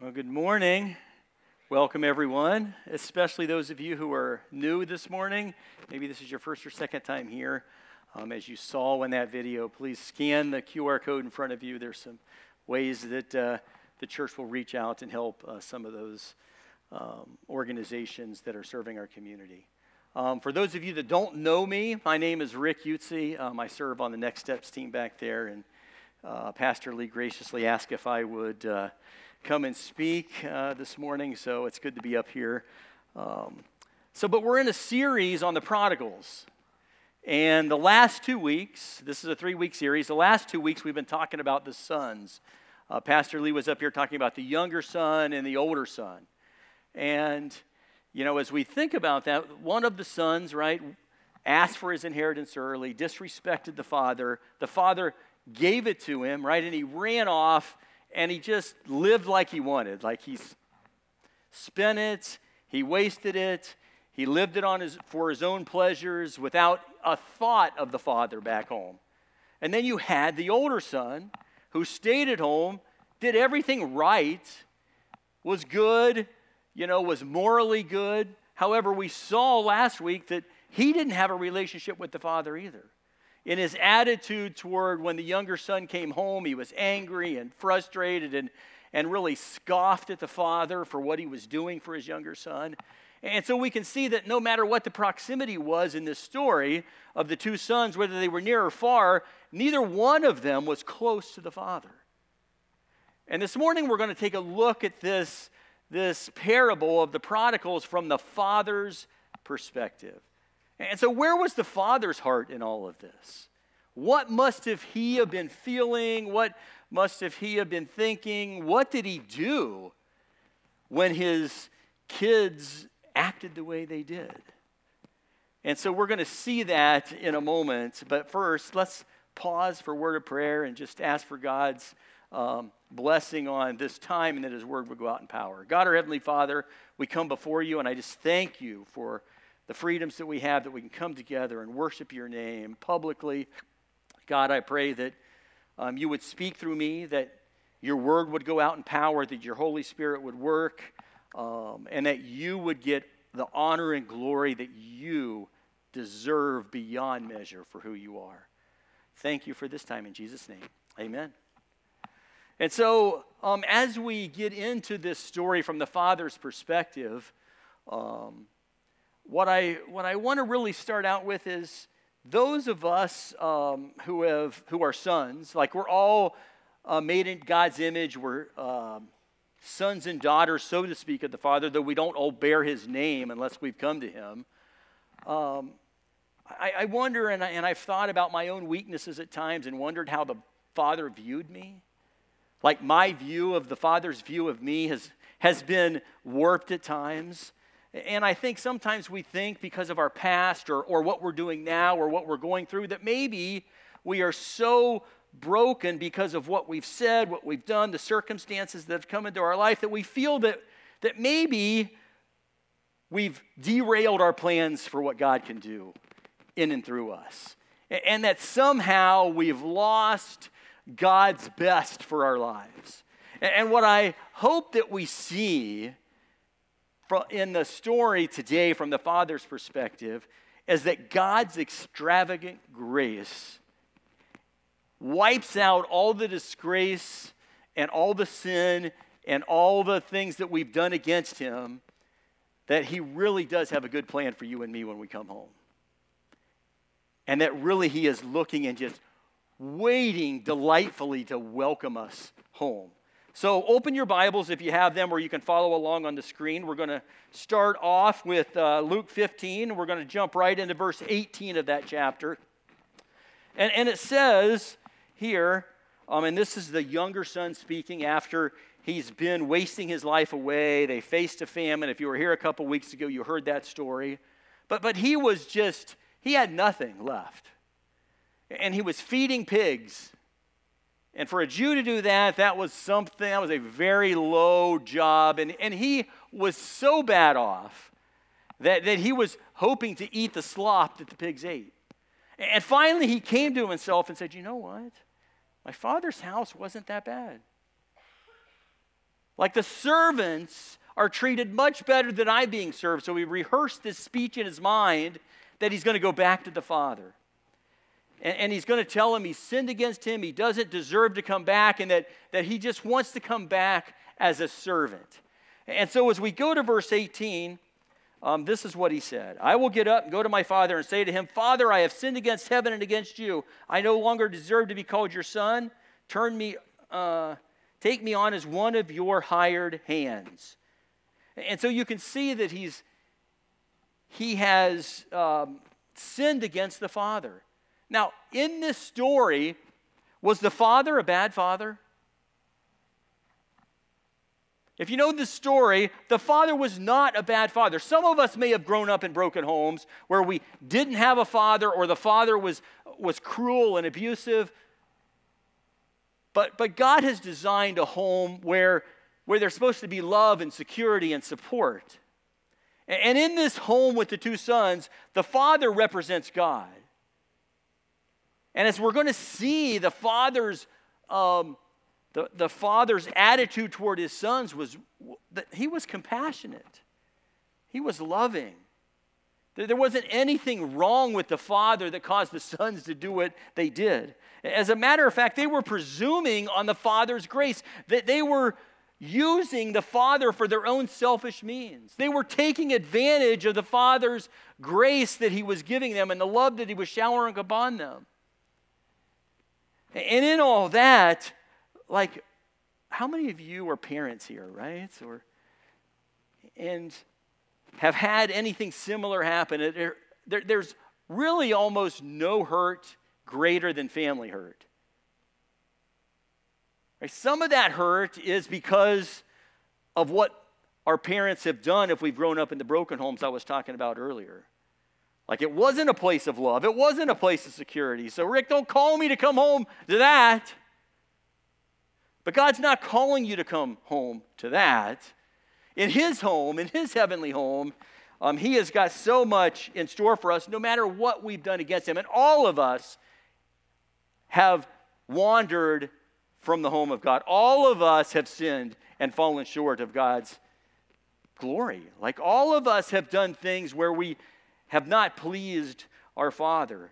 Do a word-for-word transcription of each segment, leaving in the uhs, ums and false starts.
Well, good morning. Welcome, everyone, especially those of you who are new this morning. Maybe this is your first or second time here. Um, as you saw in that video, please scan the Q R code in front of you. There's some ways that uh, the church will reach out and help uh, some of those um, organizations that are serving our community. Um, for those of you that don't know me, my name is Rick Utze. Um, I serve on the Next Steps team back there, and uh, Pastor Lee graciously asked if I would uh, come and speak uh, this morning, so it's good to be up here. Um, so, but we're in a series on the prodigals, and the last two weeks, this is a three-week series, the last two weeks we've been talking about the sons. Uh, Pastor Lee was up here talking about the younger son and the older son, and you know, as we think about that, one of the sons, right, asked for his inheritance early, disrespected the father. The father gave it to him, right, and he ran off, and he just lived like he wanted. Like he's spent it, he wasted it, he lived it on his for his own pleasures without a thought of the father back home. And then you had the older son who stayed at home, did everything right, was good, you know, was morally good. However, we saw last week that he didn't have a relationship with the father either. In his attitude toward when the younger son came home, he was angry and frustrated and, and really scoffed at the father for what he was doing for his younger son. And so we can see that no matter what the proximity was in this story of the two sons, whether they were near or far, neither one of them was close to the father. And this morning we're going to take a look at this, this parable of the prodigals from the father's perspective. And so where was the father's heart in all of this? What must have he have been feeling? What must have he have been thinking? What did he do when his kids acted the way they did? And so we're going to see that in a moment. But first, let's pause for a word of prayer and just ask for God's um, blessing on this time and that his word would go out in power. God, our Heavenly Father, we come before you, and I just thank you for the freedoms that we have, that we can come together and worship your name publicly. God, I pray that um, you would speak through me, that your word would go out in power, that your Holy Spirit would work, um, and that you would get the honor and glory that you deserve beyond measure for who you are. Thank you for this time in Jesus' name. Amen. And so um, as we get into this story from the father's perspective, um, What I what I want to really start out with is those of us um, who have who are sons, like we're all uh, made in God's image. We're um, sons and daughters, so to speak, of the Father, though we don't all bear His name unless we've come to Him. Um, I, I wonder, and, I, and I've thought about my own weaknesses at times and wondered how the Father viewed me. Like my view of the Father's view of me has has been warped at times. And I think sometimes we think because of our past or, or what we're doing now or what we're going through that maybe we are so broken because of what we've said, what we've done, the circumstances that have come into our life that we feel that, that maybe we've derailed our plans for what God can do in and through us. And that somehow we've lost God's best for our lives. And what I hope that we see in the story today from the Father's perspective is that God's extravagant grace wipes out all the disgrace and all the sin and all the things that we've done against Him, that He really does have a good plan for you and me when we come home. And that really He is looking and just waiting delightfully to welcome us home. So open your Bibles if you have them, or you can follow along on the screen. We're going to start off with uh, Luke fifteen. We're going to jump right into verse eighteen of that chapter. And, and it says here, um, and this is the younger son speaking after he's been wasting his life away. They faced a famine. If you were here a couple weeks ago, you heard that story. But, but he was just, he had nothing left. And he was feeding pigs. And for a Jew to do that, that was something, that was a very low job. And, and he was so bad off that, that he was hoping to eat the slop that the pigs ate. And finally he came to himself and said, you know what? My father's house wasn't that bad. Like the servants are treated much better than I'm being served. So he rehearsed this speech in his mind that he's going to go back to the father. And, and he's going to tell him he's sinned against him, he doesn't deserve to come back, and that, that he just wants to come back as a servant. And so as we go to verse eighteen, um, this is what he said. I will get up and go to my father and say to him, Father, I have sinned against heaven and against you. I no longer deserve to be called your son. Turn me, uh, take me on as one of your hired hands. And so you can see that he's he has um, sinned against the father. Now, in this story, was the father a bad father? If you know this story, the father was not a bad father. Some of us may have grown up in broken homes where we didn't have a father, or the father was, was cruel and abusive. But, but God has designed a home where, where there's supposed to be love and security and support. And, and in this home with the two sons, the father represents God. And as we're going to see, the father's um, the, the father's attitude toward his sons was that he was compassionate. He was loving. There, there wasn't anything wrong with the father that caused the sons to do what they did. As a matter of fact, they were presuming on the father's grace, that they were using the father for their own selfish means. They were taking advantage of the father's grace that he was giving them and the love that he was showering upon them. And in all that, like, how many of you are parents here, right? Or, and have had anything similar happen? There, there, there's really almost no hurt greater than family hurt. Right? Some of that hurt is because of what our parents have done if we've grown up in the broken homes I was talking about earlier. Like, it wasn't a place of love. It wasn't a place of security. So, Rick, don't call me to come home to that. But God's not calling you to come home to that. In his home, in his heavenly home, um, he has got so much in store for us, no matter what we've done against him. And all of us have wandered from the home of God. All of us have sinned and fallen short of God's glory. Like, all of us have done things where we have not pleased our Father.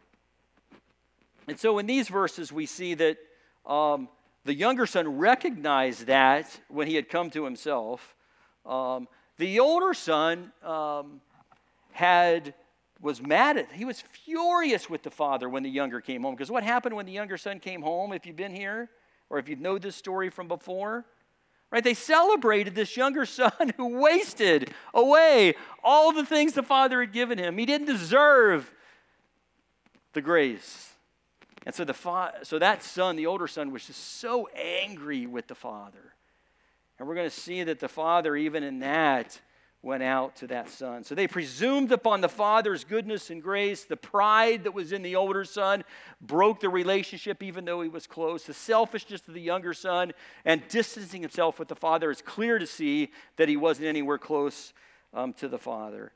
And so in these verses, we see that um, the younger son recognized that when he had come to himself. Um, the older son um, had was mad at, he was furious with the father when the younger came home. Because what happened when the younger son came home, if you've been here, or if you know this story from before? Right, they celebrated this younger son who wasted away all the things the father had given him. He didn't deserve the grace. And so the fa- so that son, the older son, was just so angry with the father. And we're going to see that the father, even in that, went out to that son. So they presumed upon the father's goodness and grace. The pride that was in the older son broke the relationship even though he was close. The selfishness of the younger son and distancing himself with the father, is clear to see that he wasn't anywhere close um, to the father.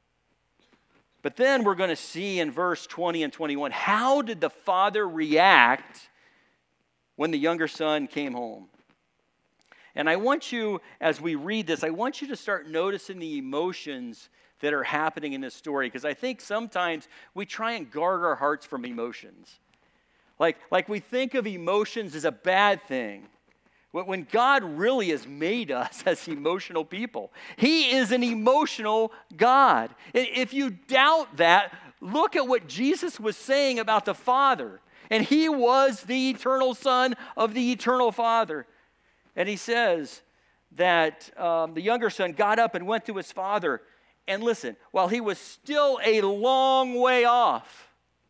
But then we're going to see in verse twenty and twenty-one, how did the father react when the younger son came home? And I want you, as we read this, I want you to start noticing the emotions that are happening in this story, because I think sometimes we try and guard our hearts from emotions. Like, like we think of emotions as a bad thing, when God really has made us as emotional people. He is an emotional God. If you doubt that, look at what Jesus was saying about the Father. And he was the eternal Son of the eternal Father. And he says that um, the younger son got up and went to his father. And listen, while he was still a long way off,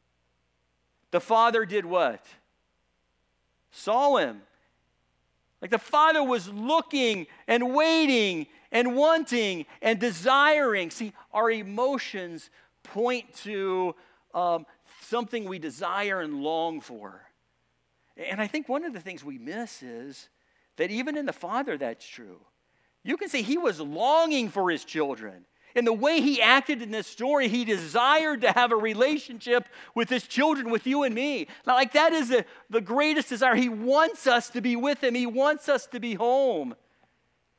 the father did what? Saw him. Like, the father was looking and waiting and wanting and desiring. See, our emotions point to um, something we desire and long for. And I think one of the things we miss is that even in the father, that's true. You can see he was longing for his children. In the way he acted in this story, he desired to have a relationship with his children, with you and me. Now, like, that is a, the greatest desire. He wants us to be with him. He wants us to be home.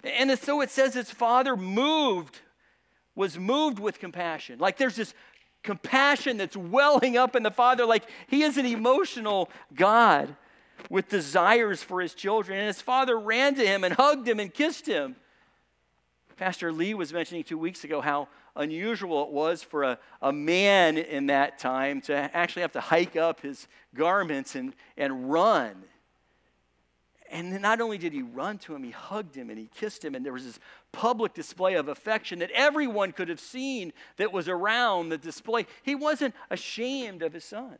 And so it says his father moved, was moved with compassion. Like there's this compassion that's welling up in the father, like he is an emotional God with desires for his children. And his father ran to him and hugged him and kissed him. Pastor Lee was mentioning two weeks ago how unusual it was for a, a man in that time to actually have to hike up his garments and, and run. And not only did he run to him, he hugged him and he kissed him. And there was this public display of affection that everyone could have seen that was around the display. He wasn't ashamed of his son.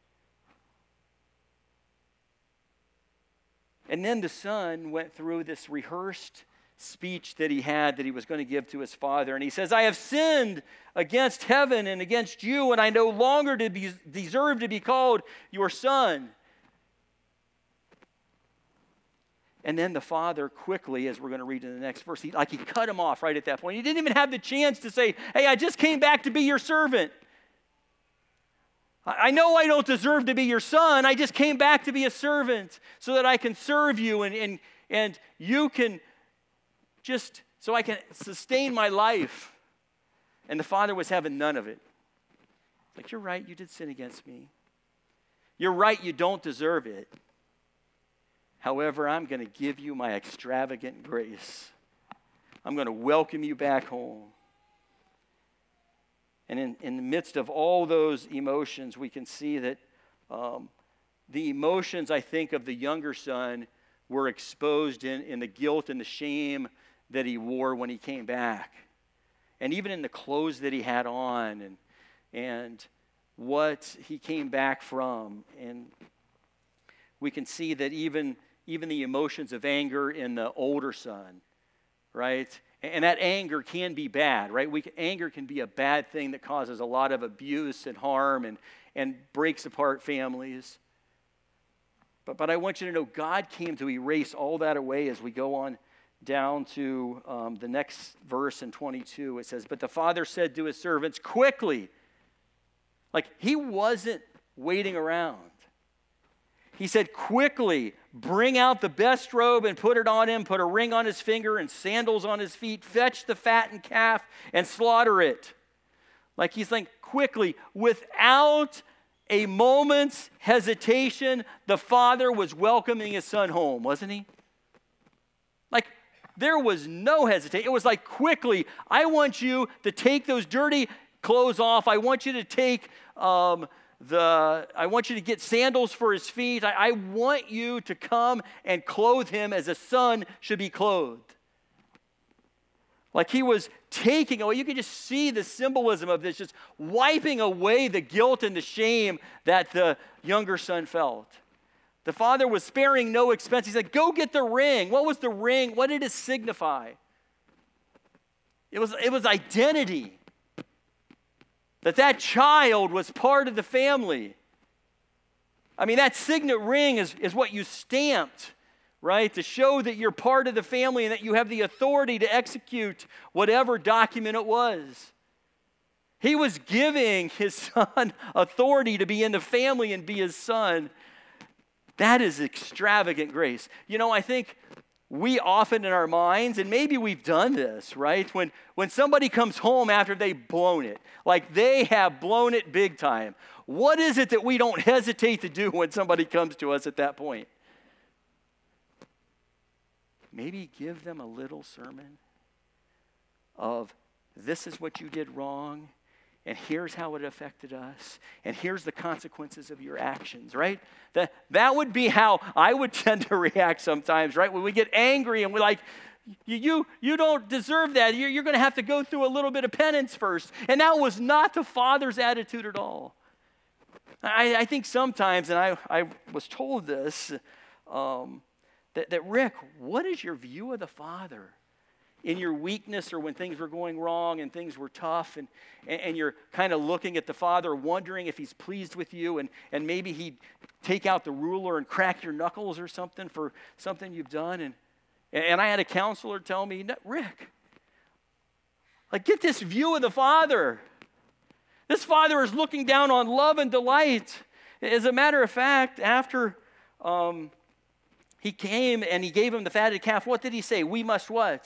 And then the son went through this rehearsed speech that he had that he was going to give to his father. And he says, I have sinned against heaven and against you, and I no longer to be, deserve to be called your son. And then the father quickly, as we're going to read in the next verse, he, like he cut him off right at that point. He didn't even have the chance to say, hey, I just came back to be your servant. I, I know I don't deserve to be your son. I just came back to be a servant so that I can serve you and, and, and you can just, so I can sustain my life. And the father was having none of it. Like, you're right, you did sin against me. You're right, you don't deserve it. However, I'm going to give you my extravagant grace. I'm going to welcome you back home. And in, in the midst of all those emotions, we can see that um, the emotions, I think, of the younger son were exposed in, in the guilt and the shame that he wore when he came back. And even in the clothes that he had on and, and what he came back from. And we can see that even... Even the emotions of anger in the older son, right? And that anger can be bad, right? We can, anger can be a bad thing that causes a lot of abuse and harm and, and breaks apart families. But, but I want you to know God came to erase all that away as we go on down to um, the next verse in twenty-two. It says, but the father said to his servants, quickly. Like he wasn't waiting around. He said, quickly, bring out the best robe and put it on him, put a ring on his finger and sandals on his feet, fetch the fattened calf and slaughter it. Like he's like, quickly, without a moment's hesitation, the father was welcoming his son home, wasn't he? Like, there was no hesitation. It was like, quickly, I want you to take those dirty clothes off. I want you to take... Um, The, I want you to get sandals for his feet. I, I want you to come and clothe him as a son should be clothed. Like he was taking away, you can just see the symbolism of this, just wiping away the guilt and the shame that the younger son felt. The father was sparing no expense. He said, go get the ring. What was the ring? What did it signify? It was, it was identity. That that child was part of the family. I mean, that signet ring is, is what you stamped, right? To show that you're part of the family and that you have the authority to execute whatever document it was. He was giving his son authority to be in the family and be his son. That is extravagant grace. You know, I think we often in our minds, and maybe we've done this, right? When, when somebody comes home after they've blown it, like they have blown it big time, what is it that we don't hesitate to do when somebody comes to us at that point? Maybe give them a little sermon of this is what you did wrong, and here's how it affected us, and here's the consequences of your actions, right? That, that would be how I would tend to react sometimes, right? When we get angry and we're like, you, you, you don't deserve that. You're, you're going to have to go through a little bit of penance first. And that was not the father's attitude at all. I, I think sometimes, and I, I was told this, um, that, that, Rick, what is your view of the father? In your weakness or when things were going wrong and things were tough and, and you're kind of looking at the father wondering if he's pleased with you and, and maybe he'd take out the ruler and crack your knuckles or something for something you've done. And, and I had a counselor tell me, Rick, like get this view of the father. This father is looking down on love and delight. As a matter of fact, after um, he came and he gave him the fatted calf. What did he say? We must what?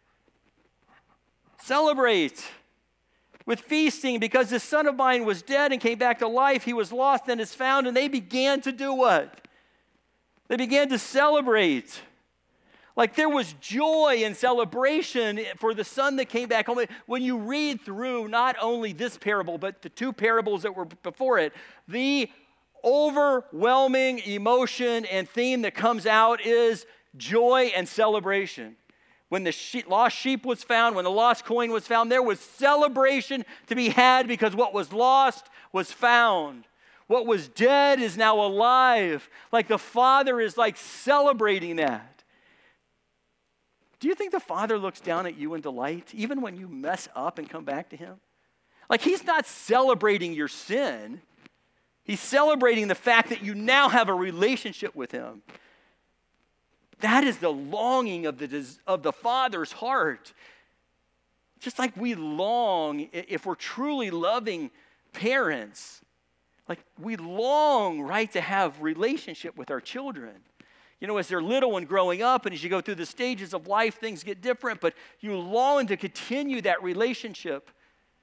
Celebrate with feasting, because this son of mine was dead and came back to life. He was lost and is found. And they began to do what? They began to celebrate. Like there was joy and celebration for the son that came back home. When you read through not only this parable, but the two parables that were before it, the overwhelming emotion and theme that comes out is joy and celebration. When the sheep, lost sheep was found, when the lost coin was found, there was celebration to be had because what was lost was found. What was dead is now alive. Like the Father is like celebrating that. Do you think the Father looks down at you in delight, even when you mess up and come back to Him? Like He's not celebrating your sin. He's celebrating the fact that you now have a relationship with Him. That is the longing of the, of the Father's heart. Just like we long, if we're truly loving parents, like we long, right, to have relationship with our children. You know, as they're little and growing up, and as you go through the stages of life, things get different, but you long to continue that relationship.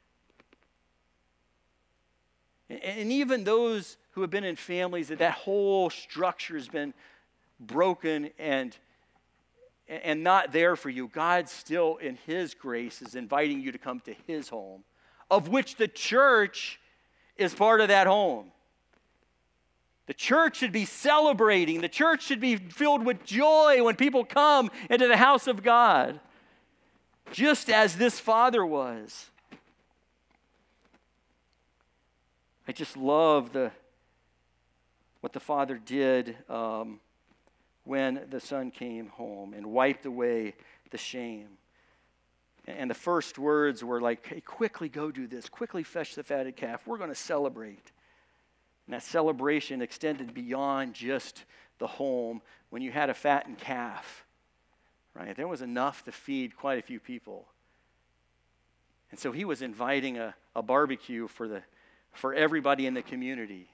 And even those who have been in families that that whole structure has been broken and, and not there for you, God still in His grace is inviting you to come to His home, of which the church is part of that home. The church should be celebrating. The church should be filled with joy when people come into the house of God, just as this father was. I just love the what the father did um, when the son came home and wiped away the shame. And the first words were like, hey, quickly go do this. Quickly fetch the fatted calf. We're going to celebrate. And that celebration extended beyond just the home. When you had a fattened calf, right, there was enough to feed quite a few people. And so he was inviting a, a barbecue for the for everybody in the community.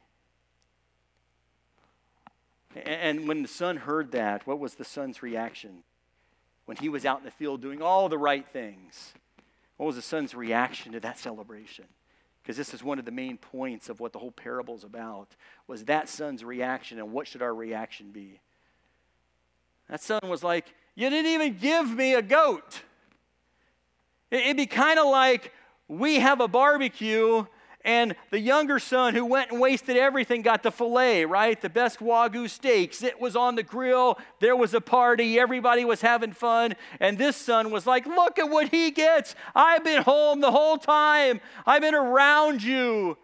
And when the son heard that, what was the son's reaction? When he was out in the field doing all the right things, what was the son's reaction to that celebration? Because this is one of the main points of what the whole parable is about, was that son's reaction, and what should our reaction be? That son was like, you didn't even give me a goat. It'd be kind of like we have a barbecue, and the younger son who went and wasted everything got the filet, right? The best Wagyu steaks. It was on the grill. There was a party. Everybody was having fun. And this son was like, look at what he gets. I've been home the whole time. I've been around you.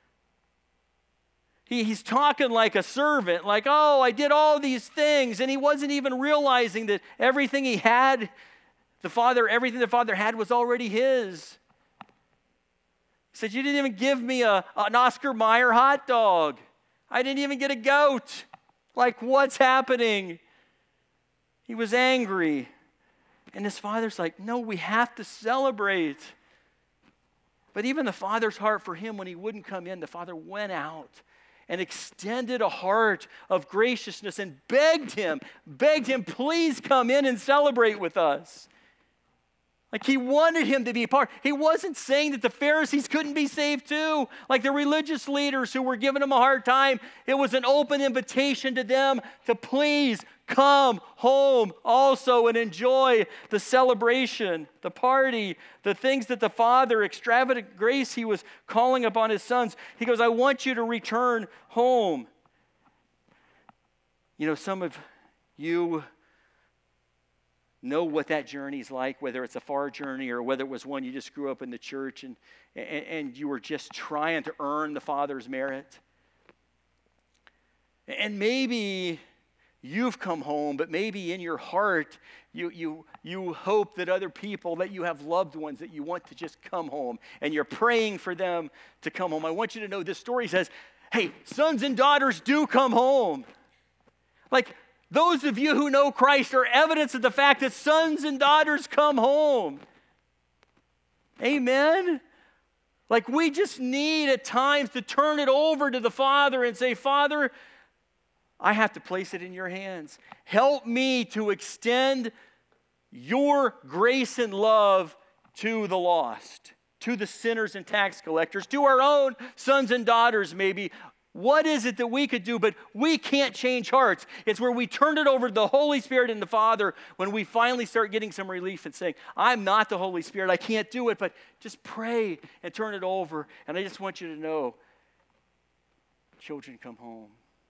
He, he's talking like a servant, like, oh, I did all these things. And he wasn't even realizing that everything he had, the father, everything the father had was already his. He said, you didn't even give me a, an Oscar Mayer hot dog. I didn't even get a goat. Like, what's happening? He was angry. And his father's like, no, we have to celebrate. But even the father's heart for him, when he wouldn't come in, the father went out and extended a heart of graciousness and begged him, begged him, please come in and celebrate with us. Like he wanted him to be a part. He wasn't saying that the Pharisees couldn't be saved too. Like the religious leaders who were giving him a hard time. It was an open invitation to them to please come home also and enjoy the celebration, the party, the things that the Father, extravagant grace he was calling upon his sons. He goes, I want you to return home. You know, some of you know what that journey's like, whether it's a far journey or whether it was one you just grew up in the church and, and, and you were just trying to earn the Father's merit. And maybe you've come home, but maybe in your heart you, you, you hope that other people, that you have loved ones that you want to just come home, and you're praying for them to come home. I want you to know this story says, hey, sons and daughters do come home. Like, those of you who know Christ are evidence of the fact that sons and daughters come home. Amen? Like we just need at times to turn it over to the Father and say, Father, I have to place it in your hands. Help me to extend your grace and love to the lost, to the sinners and tax collectors, to our own sons and daughters maybe. What is it that we could do? But we can't change hearts. It's where we turn it over to the Holy Spirit and the Father when we finally start getting some relief and saying, I'm not the Holy Spirit. I can't do it. But just pray and turn it over. And I just want you to know, children, come home.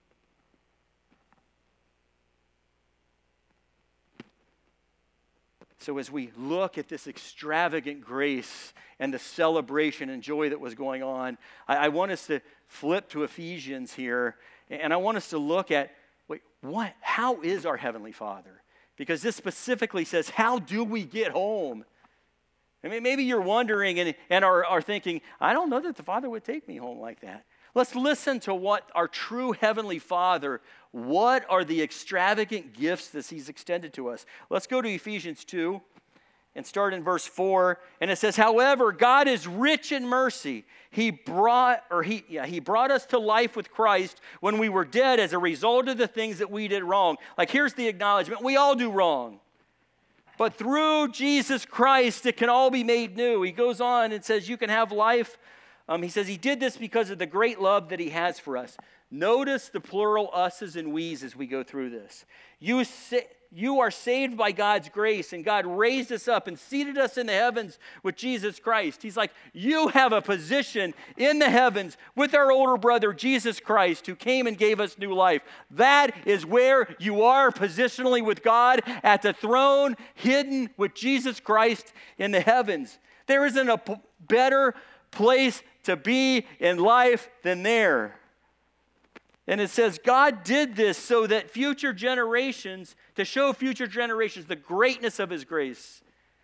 So as we look at this extravagant grace and the celebration and joy that was going on, I, I want us to flip to Ephesians here, and I want us to look at, wait, what? How is our Heavenly Father? Because this specifically says, how do we get home? I mean, maybe you're wondering and, and are, are thinking, I don't know that the Father would take me home like that. Let's listen to what our true Heavenly Father, what are the extravagant gifts that He's extended to us. Let's go to Ephesians two and start in verse four. And it says, however, God is rich in mercy. He brought, or he, yeah, he brought us to life with Christ when we were dead as a result of the things that we did wrong. Like, here's the acknowledgement. We all do wrong. But through Jesus Christ, it can all be made new. He goes on and says, you can have life. Um, he says he did this because of the great love that he has for us. Notice the plural us's and we's as we go through this. You, sa- you are saved by God's grace, and God raised us up and seated us in the heavens with Jesus Christ. He's like, you have a position in the heavens with our older brother, Jesus Christ, who came and gave us new life. That is where you are positionally with God, at the throne, hidden with Jesus Christ in the heavens. There isn't a p- better place to be in life than there. And it says God did this so that future generations, to show future generations the greatness of his grace.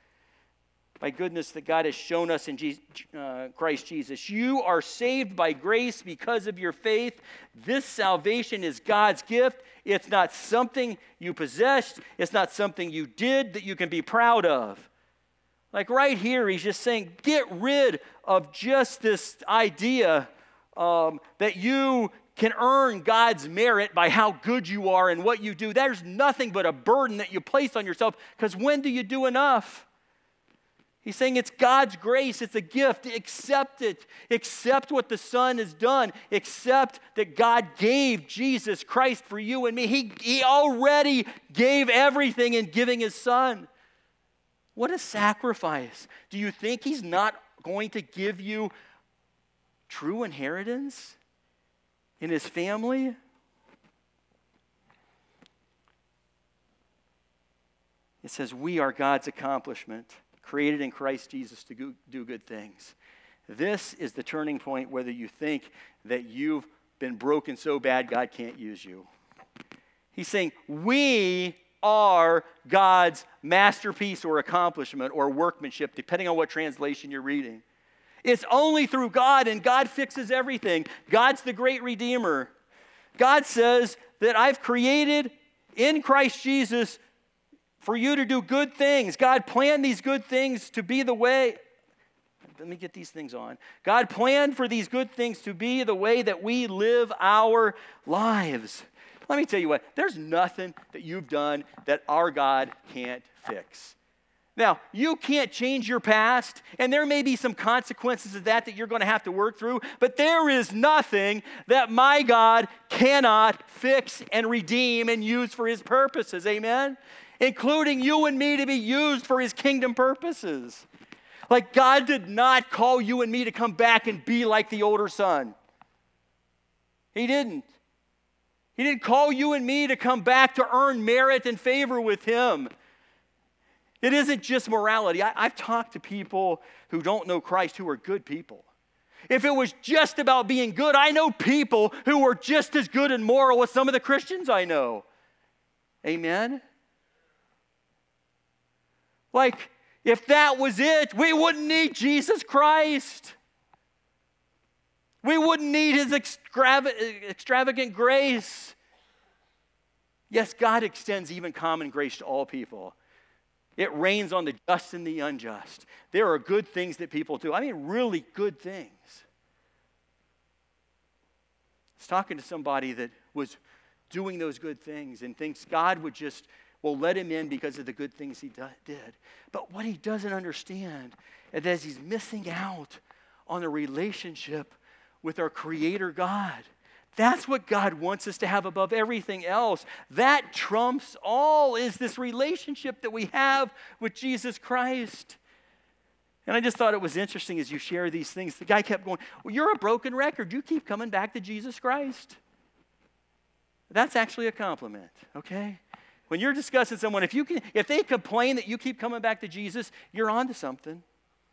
By goodness that God has shown us in Jesus, uh, Christ Jesus. You are saved by grace because of your faith. This salvation is God's gift. It's not something you possessed. It's not something you did that you can be proud of. Like right here, he's just saying, get rid of just this idea um, that you can earn God's merit by how good you are and what you do. There's nothing but a burden that you place on yourself, because when do you do enough? He's saying it's God's grace. It's a gift. Accept it. Accept what the Son has done. Accept that God gave Jesus Christ for you and me. He, he already gave everything in giving his Son. What a sacrifice. Do you think he's not going to give you true inheritance in his family? It says we are God's accomplishment, created in Christ Jesus to do good things. This is the turning point whether you think that you've been broken so bad God can't use you. He's saying we are God's masterpiece or accomplishment or workmanship, depending on what translation you're reading. It's only through God, and God fixes everything. God's the great Redeemer. God says that I've created in Christ Jesus for you to do good things. God planned these good things to be the way. Let me get these things on. God planned for these good things to be the way that we live our lives. Let me tell you what, there's nothing that you've done that our God can't fix. Now, you can't change your past, and there may be some consequences of that that you're going to have to work through, but there is nothing that my God cannot fix and redeem and use for his purposes, amen? Including you and me to be used for his kingdom purposes. Like, God did not call you and me to come back and be like the older son. He didn't. He didn't call you and me to come back to earn merit and favor with him. It isn't just morality. I, I've talked to people who don't know Christ who are good people. If it was just about being good, I know people who are just as good and moral as some of the Christians I know. Amen? Like, if that was it, we wouldn't need Jesus Christ. We wouldn't need his extrav- extravagant grace. Yes, God extends even common grace to all people. It rains on the just and the unjust. There are good things that people do. I mean, really good things. I was talking to somebody that was doing those good things and thinks God would just, well, let him in because of the good things he do- did. But what he doesn't understand is that he's missing out on a relationship with our Creator God. That's what God wants us to have above everything else. That trumps all, is this relationship that we have with Jesus Christ. And I just thought it was interesting as you share these things. The guy kept going, well, you're a broken record. You keep coming back to Jesus Christ. That's actually a compliment, okay? When you're discussing someone, if you can, if they complain that you keep coming back to Jesus, you're onto something.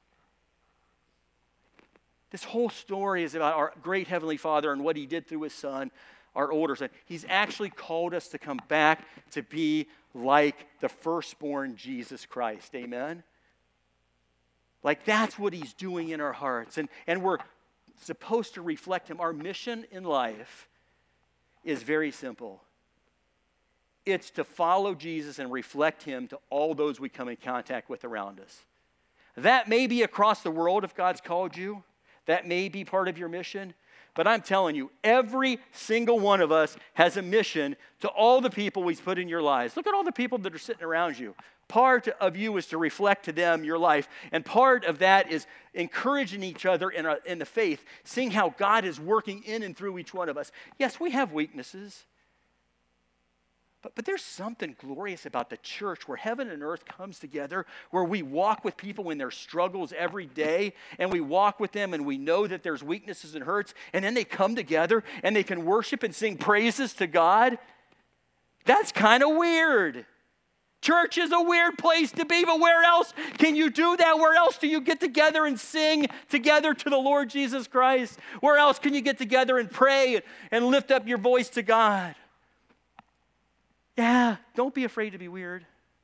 This whole story is about our great Heavenly Father and what He did through His Son, our older Son. He's actually called us to come back to be like the firstborn Jesus Christ. Amen? Like that's what He's doing in our hearts. And, and we're supposed to reflect Him. Our mission in life is very simple. It's to follow Jesus and reflect Him to all those we come in contact with around us. That may be across the world if God's called you. That may be part of your mission. But I'm telling you, every single one of us has a mission to all the people He's put in your lives. Look at all the people that are sitting around you. Part of you is to reflect to them your life. And part of that is encouraging each other in, a, in the faith, seeing how God is working in and through each one of us. Yes, we have weaknesses. But, but there's something glorious about the church where heaven and earth comes together, where we walk with people in their struggles every day, and we walk with them and we know that there's weaknesses and hurts, and then they come together and they can worship and sing praises to God. That's kind of weird. Church is a weird place to be, but where else can you do that? Where else do you get together and sing together to the Lord Jesus Christ? Where else can you get together and pray and lift up your voice to God? Yeah, don't be afraid to be weird.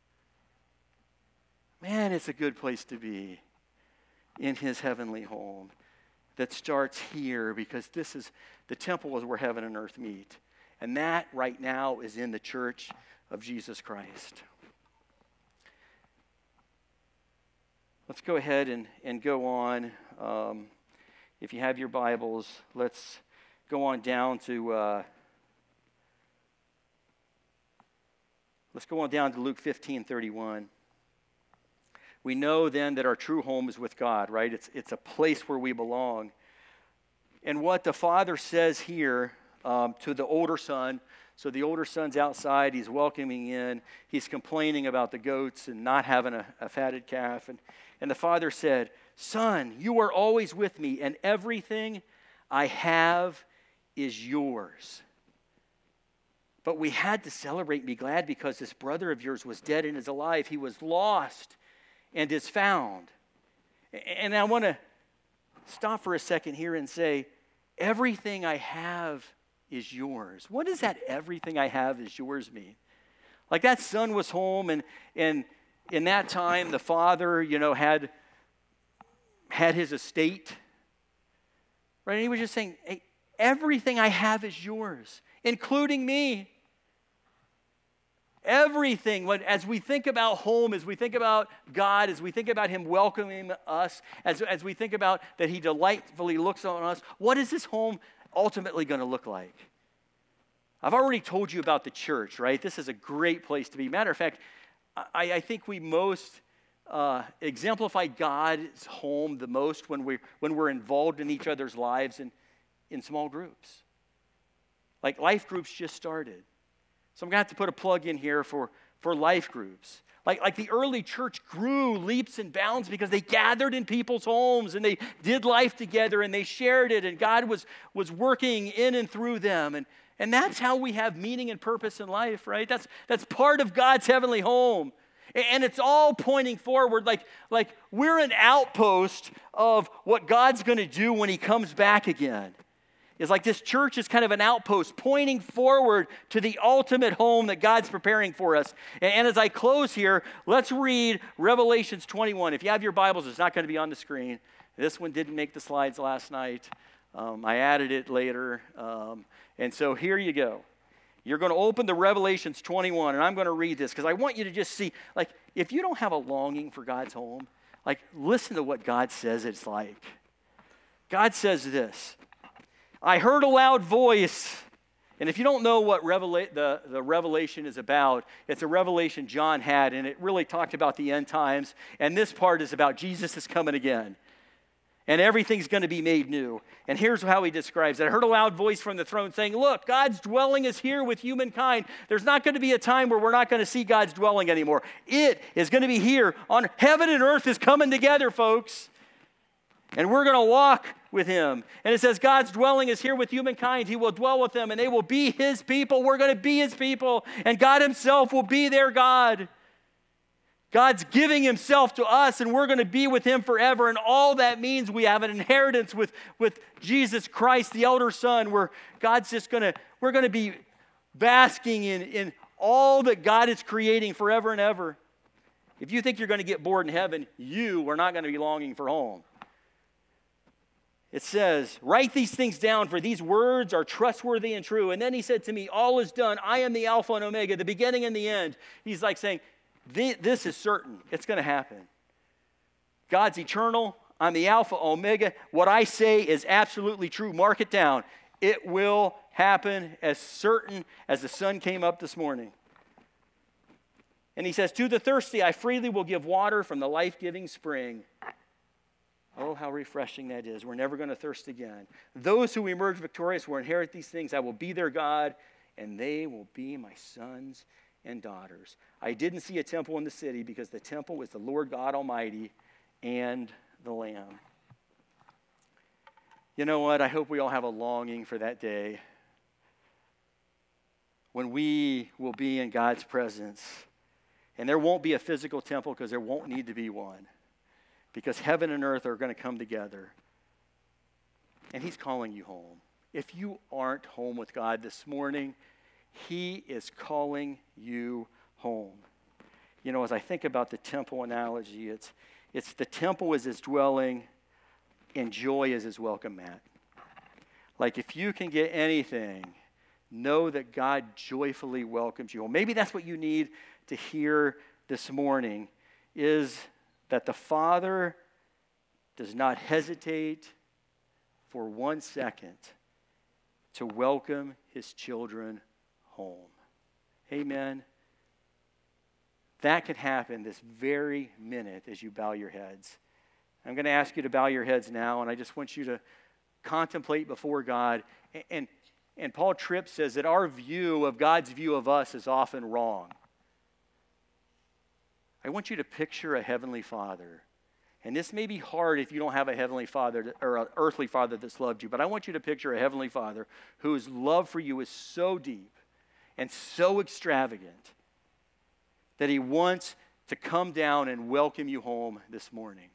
Man, it's a good place to be in His heavenly home that starts here, because this is, the temple is where heaven and earth meet. And that right now is in the church of Jesus Christ. Let's go ahead and, and go on. Um, if you have your Bibles, let's go on down to, uh, let's go on down to Luke fifteen thirty-one. We know then that our true home is with God, right? It's, it's a place where we belong. And what the Father says here um, to the older son, so the older son's outside, he's welcoming in, he's complaining about the goats and not having a, a fatted calf. And, and the Father said, "Son, you are always with me, and everything I have is yours. But we had to celebrate and be glad because this brother of yours was dead and is alive. He was lost and is found." And I want to stop for a second here and say, everything I have is yours. What does that everything I have is yours mean? Like that son was home, and and in that time the father, you know, had had his estate. Right? And he was just saying, hey, everything I have is yours, including me. Everything, when, as we think about home, as we think about God, as we think about Him welcoming us, as, as we think about that He delightfully looks on us, what is this home ultimately going to look like? I've already told you about the church, right? This is a great place to be. Matter of fact, I, I think we most uh, exemplify God's home the most when, we, when we're involved in each other's lives in, in small groups. Like life groups just started. So I'm going to have to put a plug in here for, for life groups. Like, like the early church grew leaps and bounds because they gathered in people's homes and they did life together and they shared it, and God was, was working in and through them. And, and that's how we have meaning and purpose in life, right? That's, that's part of God's heavenly home. And it's all pointing forward, like, like we're an outpost of what God's going to do when He comes back again. It's like this church is kind of an outpost pointing forward to the ultimate home that God's preparing for us. And, and as I close here, let's read Revelations twenty-one. If you have your Bibles, it's not going to be on the screen. This one didn't make the slides last night. Um, I added it later. Um, and so here you go. You're going to open the Revelations twenty-one, and I'm going to read this because I want you to just see, like, if you don't have a longing for God's home, like, listen to what God says it's like. God says this: "I heard a loud voice And if you don't know what revela- the, the revelation is about, it's a revelation John had, and it really talked about the end times. And this part is about Jesus is coming again. And everything's going to be made new. And here's how he describes it. I heard a loud voice from the throne saying, look, God's dwelling is here with humankind. There's not going to be a time where we're not going to see God's dwelling anymore. It is going to be here. On heaven and earth is coming together, folks. And we're going to walk with him. And it says God's dwelling is here with humankind. He will dwell with them, and they will be his people. We're going to be his people. And God himself will be their God. God's giving himself to us, and we're going to be with him forever. And all that means we have an inheritance with, with Jesus Christ, the elder son, where God's just going to, we're going to be basking in, in all that God is creating forever and ever. If you think you're going to get bored in heaven, you are not going to be longing for home. It says, write these things down, for these words are trustworthy and true. And then he said to me, all is done. I am the Alpha and Omega, the beginning and the end. He's like saying, this is certain. It's going to happen. God's eternal. I'm the Alpha, Omega. What I say is absolutely true. Mark it down. It will happen as certain as the sun came up this morning. And he says, to the thirsty, I freely will give water from the life-giving spring. Oh, how refreshing that is. We're never going to thirst again. Those who emerge victorious will inherit these things. I will be their God, and they will be my sons and daughters. I didn't see a temple in the city because the temple was the Lord God Almighty and the Lamb. You know what? I hope we all have a longing for that day when we will be in God's presence. And there won't be a physical temple because there won't need to be one. Because heaven and earth are going to come together. And he's calling you home. If you aren't home with God this morning, he is calling you home. You know, as I think about the temple analogy, it's, it's the temple is his dwelling and joy is his welcome mat. Like if you can get anything, know that God joyfully welcomes you home. Maybe that's what you need to hear this morning is that the Father does not hesitate for one second to welcome his children home. Amen. That can happen this very minute as you bow your heads. I'm going to ask you to bow your heads now, and I just want you to contemplate before God. And, and, and Paul Tripp says that our view of God's view of us is often wrong. I want you to picture a heavenly Father. And this may be hard if you don't have a heavenly Father or an earthly Father that's loved you, but I want you to picture a heavenly Father whose love for you is so deep and so extravagant that he wants to come down and welcome you home this morning.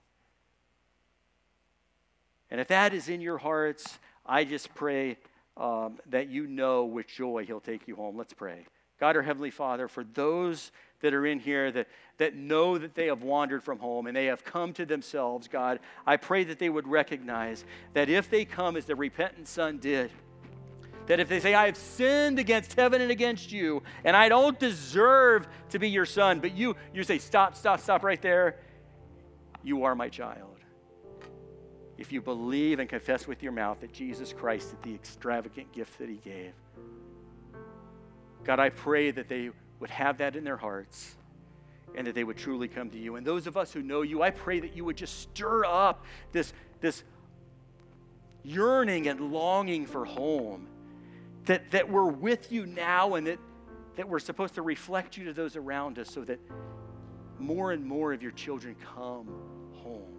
And if that is in your hearts, I just pray um, that you know with joy he'll take you home. Let's pray. God, our Heavenly Father, for those that are in here that, that know that they have wandered from home and they have come to themselves, God, I pray that they would recognize that if they come as the repentant son did, that if they say, I have sinned against heaven and against you, and I don't deserve to be your son, but you, you say, stop, stop, stop right there. You are my child. If you believe and confess with your mouth that Jesus Christ is the extravagant gift that he gave, God, I pray that they would have that in their hearts and that they would truly come to you. And those of us who know you, I pray that you would just stir up this, this yearning and longing for home, that, that we're with you now and that, that we're supposed to reflect you to those around us so that more and more of your children come home.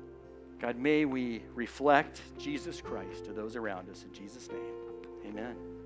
God, may we reflect Jesus Christ to those around us. In Jesus' name, amen.